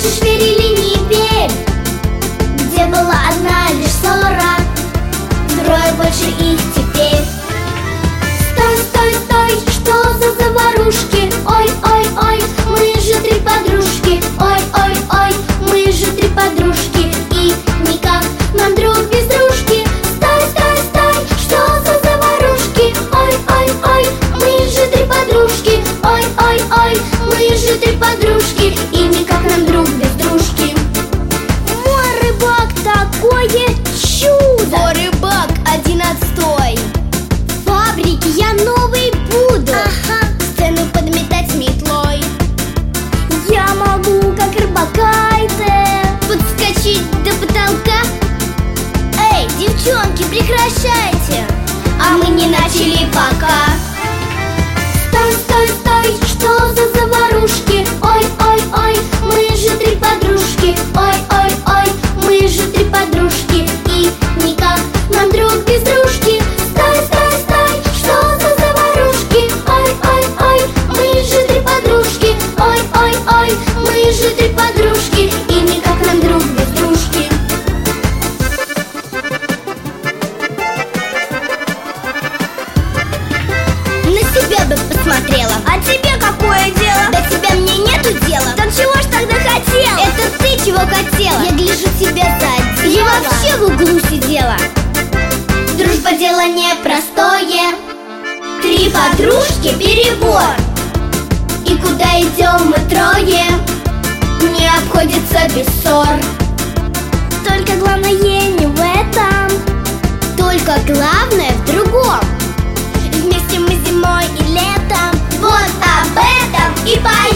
хочешь верь или не верь, где была одна лишь ссора, трое больше их теперь. Стой, стой, стой, что за заварушки? Ой, ой, ой, мы же три подружки. Ой, ой, ой, мы же три подружки, и никак нам друг без дружки. Стой, стой, стой, что за заварушки? Ой, ой, ой, мы же три подружки. Ой, ой, ой, мы же три подружки, и никак нам друг без дружки. Мой рыбак такое чудо! О, рыбак, один отстой! В фабрике я новый буду, Сцену подметать метлой, я могу, как рыбакайте, подскочить до потолка. Эй, девчонки, прекращайте, А мы не начали пока. Стой, стой, стой, что за заварушки? Ой, ой, ой, мы же три подружки. Ой, ой, ой, мы же три подружки, и никак нам друг без дружки. Стой, стой, стой, что за заварушки? Ой, ой, ой, мы же три подружки. Ой, ой, ой, мы же три подружки, и никак нам друг без дружки. На себя бы посмотрела. А тебе какое дело? До тебя мне нету дела. Так чего ж тогда хотела? Это ты чего хотела? Я гляжу тебя за Я дело. вообще в углу сидела. Дружба дело непростое, три подружки перебор, и куда идем мы трое, не обходится без ссор. Только главное не в этом, Только главное в другом. вместе мы зимой и летом. Вот об этом и поем.